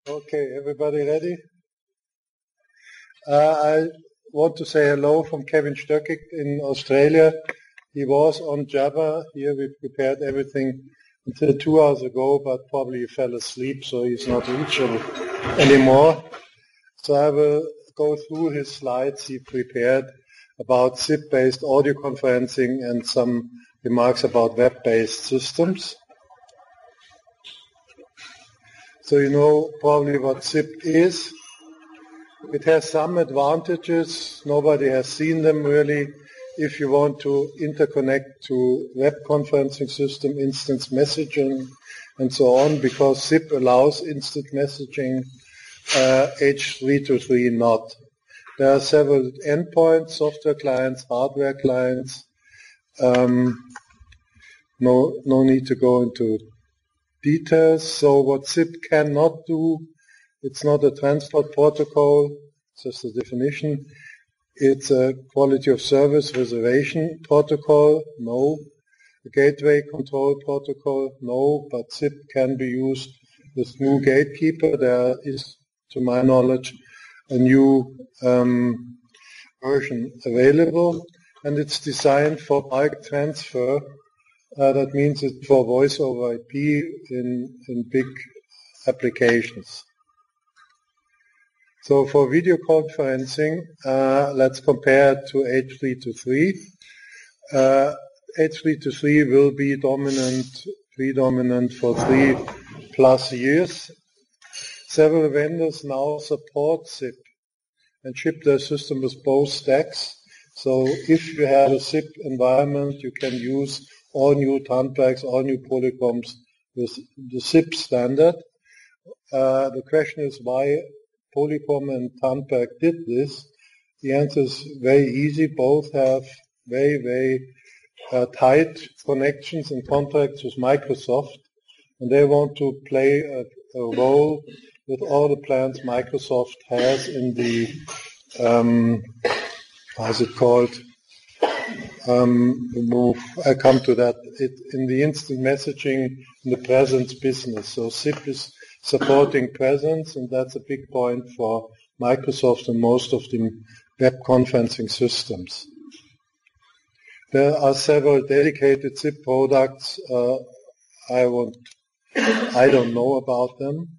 Okay, everybody ready? I want to say hello from Kevin Stöckig in Australia. He was on Java. Here we prepared everything until 2 hours ago, but probably he fell asleep, so he's not reachable anymore. So I will go through his slides he prepared about SIP-based audio conferencing and some remarks about web-based systems. So you know probably what SIP is. It has some advantages. Nobody has seen them really. If you want to interconnect to web conferencing system, instant messaging, and so on, because SIP allows instant messaging, H323 not. There are several endpoints, software clients, hardware clients. No need to go into details. So what SIP cannot do, it's not a transport protocol, it's just a definition. It's a quality of service reservation protocol, no. A gateway control protocol, no, but SIP can be used with GNU Gatekeeper. There is, to my knowledge, a new version available, and it's designed for bulk transfer. That means it's for voice over IP in big applications. So for video conferencing, let's compare it to H323. H323 will be predominant for 3+ years. Several vendors now support SIP and ship their system with both stacks. So if you have a SIP environment, you can use all new Tandbergs, all new Polycoms with the SIP standard. The question is why Polycom and Tandberg did this. The answer is very easy. Both have very tight connections and contracts with Microsoft, and they want to play a role with all the plans Microsoft has in the how's it called? I come to that. In the instant messaging, in the presence business. So SIP is supporting presence, and that's a big point for Microsoft and most of the web conferencing systems. There are several dedicated SIP products. I don't know about them.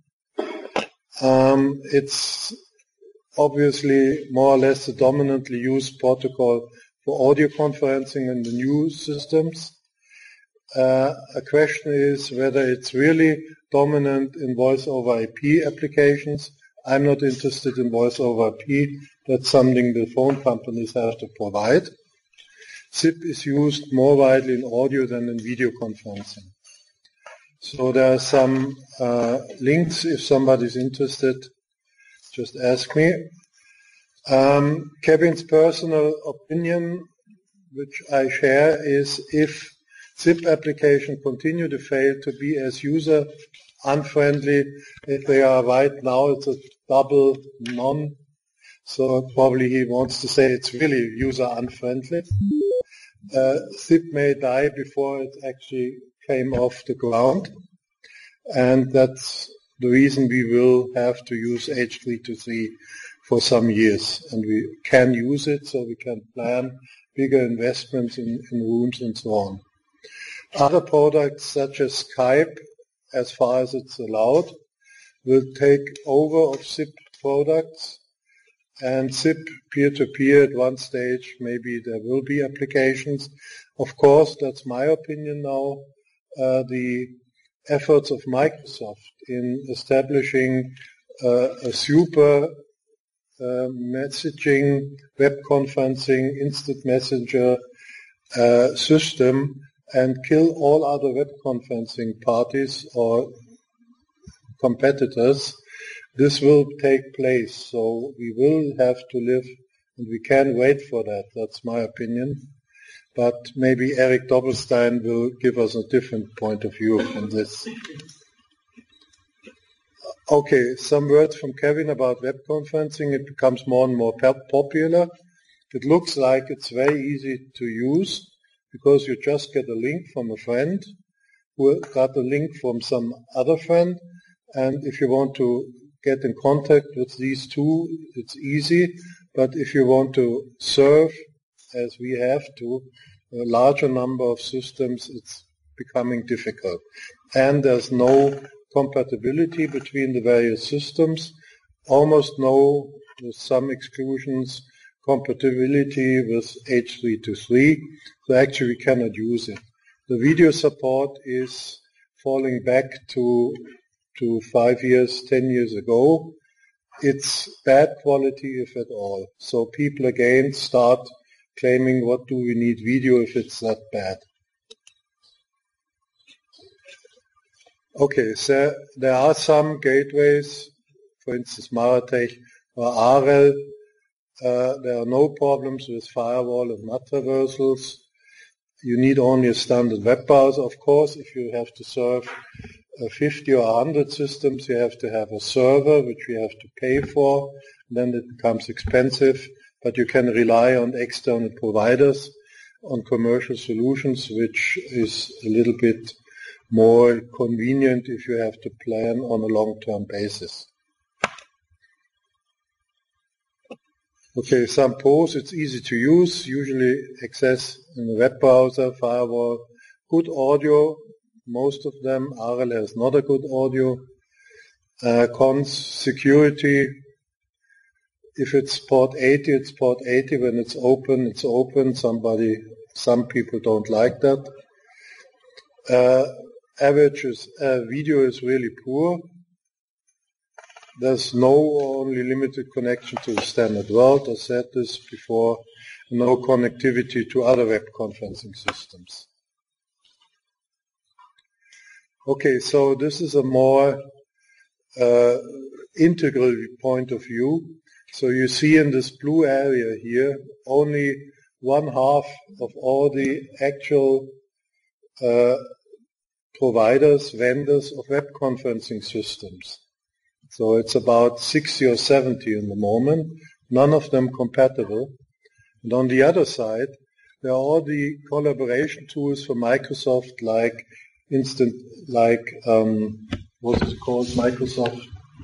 It's obviously more or less the dominantly used protocol for audio conferencing in the new systems. A question is whether it's really dominant in voice over IP applications. I'm not interested in voice over IP. That's something the phone companies have to provide. SIP is used more widely in audio than in video conferencing. So there are some links if somebody's interested. Just ask me. Kevin's personal opinion, which I share, is if SIP applications continue to fail to be as user unfriendly if they are right now, it's a double non. So probably he wants to say it's really user unfriendly. SIP may die before it actually came off the ground, and that's the reason we will have to use H323 for some years, and we can use it so we can plan bigger investments in rooms and so on. Other products such as Skype, as far as it's allowed, will take over of SIP products, and SIP peer-to-peer at one stage, maybe there will be applications. Of course, that's my opinion now, the efforts of Microsoft in establishing a super messaging, web conferencing, instant messenger system and kill all other web conferencing parties or competitors. This will take place, so we will have to live, and we can't wait for that. That's my opinion. But maybe Eric Doppelstein will give us a different point of view on this. Okay, some words from Kevin about web conferencing. It becomes more and more popular. It looks like it's very easy to use because you just get a link from a friend who got a link from some other friend, and if you want to get in contact with these two, it's easy. But if you want to serve, as we have to, a larger number of systems, it's becoming difficult. And there's no compatibility between the various systems, almost no, with some exclusions, compatibility with H323, so actually we cannot use it. The video support is falling back to 5 years, 10 years ago. It's bad quality, if at all. So people again start claiming, what do we need video if it's that bad? Okay, so there are some gateways, for instance Maratech or AREL. There are no problems with firewall and NAT traversals. You need only a standard web browser, of course. If you have to serve 50 or 100 systems, you have to have a server, which you have to pay for. Then it becomes expensive, but you can rely on external providers, on commercial solutions, which is a little bit more convenient if you have to plan on a long-term basis. Okay, some pros, it's easy to use, usually access in the web browser, firewall, good audio, most of them. AREL has not a good audio. Cons, security, if it's port 80, it's port 80. When it's open, it's open. Some people don't like that. Video is really poor. There's only limited connection to the standard world. I said this before. No connectivity to other web conferencing systems. Okay, so this is a more integral point of view. So you see in this blue area here, only 1/2 of all the actual providers, vendors of web conferencing systems. So it's about 60 or 70 in the moment, none of them compatible. And on the other side, there are all the collaboration tools for Microsoft, like what's it called, Microsoft?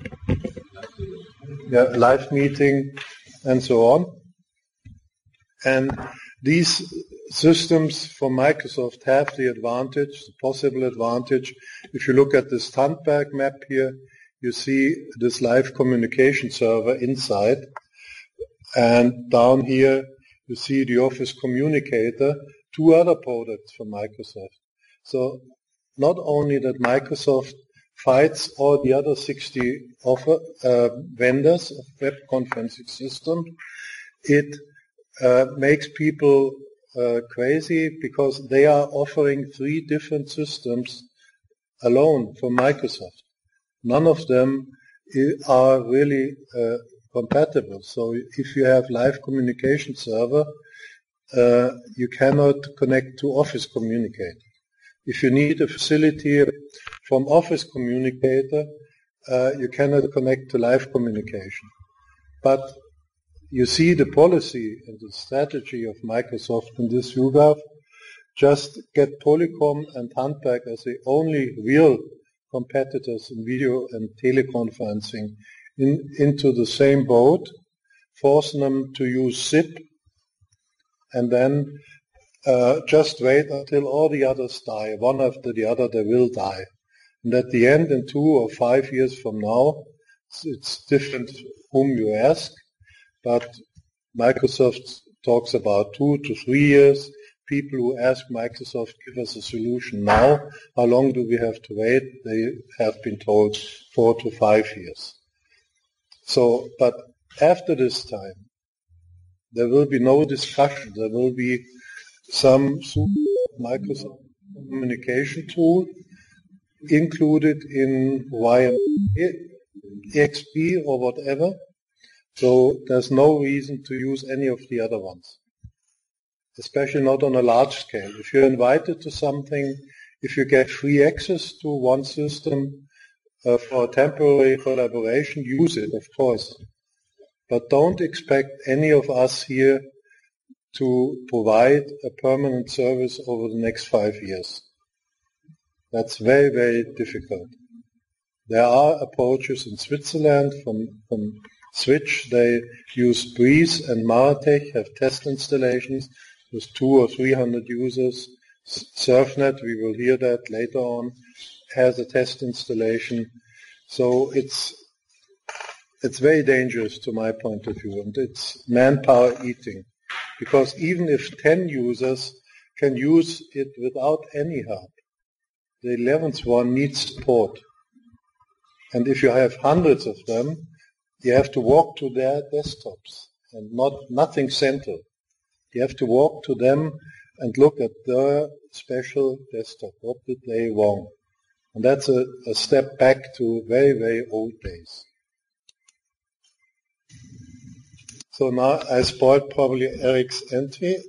Yeah, Live Meeting, and so on. And these systems from Microsoft have the advantage, the possible advantage. If you look at this Tandberg map here, you see this live communication server inside. And down here, you see the Office Communicator, 2 other products from Microsoft. So not only that Microsoft fights all the other 60 vendors of web conferencing systems, it makes people crazy because they are offering 3 different systems alone from Microsoft. None of them are really compatible. So if you have live communication server, you cannot connect to Office Communicator. If you need a facility from Office Communicator, you cannot connect to live communication. But you see the policy and the strategy of Microsoft in this YouGov. Just get Polycom and Tandberg as the only real competitors in video and teleconferencing into the same boat, forcing them to use SIP, and then just wait until all the others die. One after the other, they will die. And at the end, in 2 or 5 years from now, it's different whom you ask, but Microsoft talks about 2 to 3 years. People who ask Microsoft, give us a solution now, how long do we have to wait? They have been told 4 to 5 years. So, but after this time, there will be no discussion. There will be some Microsoft communication tool included in YMXP or whatever. So there's no reason to use any of the other ones, especially not on a large scale. If you're invited to something, if you get free access to one system for temporary collaboration, use it, of course. But don't expect any of us here to provide a permanent service over the next 5 years. That's very, very difficult. There are approaches in Switzerland from Switch. They use Breeze and Maratech, have test installations with 200 or 300 users. Surfnet, we will hear that later on, has a test installation. So it's very dangerous to my point of view, and it's manpower eating. Because even if 10 users can use it without any help, the 11th one needs support. And if you have hundreds of them, you have to walk to their desktops and nothing central. You have to walk to them and look at their special desktop. What did they wrong? And that's a step back to very, very old days. So now I spoiled probably Eric's entry.